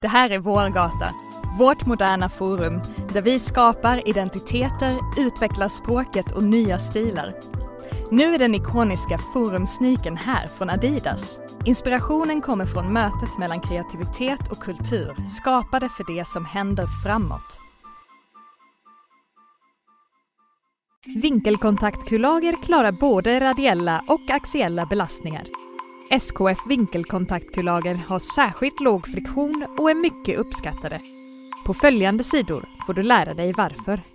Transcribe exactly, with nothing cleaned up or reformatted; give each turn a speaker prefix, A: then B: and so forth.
A: Det här är Vårgata, vårt moderna forum där vi skapar identiteter, utvecklar språket och nya stilar. Nu är den ikoniska forumsneakern här från Adidas. Inspirationen kommer från mötet mellan kreativitet och kultur, skapade för det som händer framåt. Vinkelkontaktkulager klarar både radiella och axiella belastningar. S K F vinkelkontaktkulager har särskilt låg friktion och är mycket uppskattade. På följande sidor får du lära dig varför.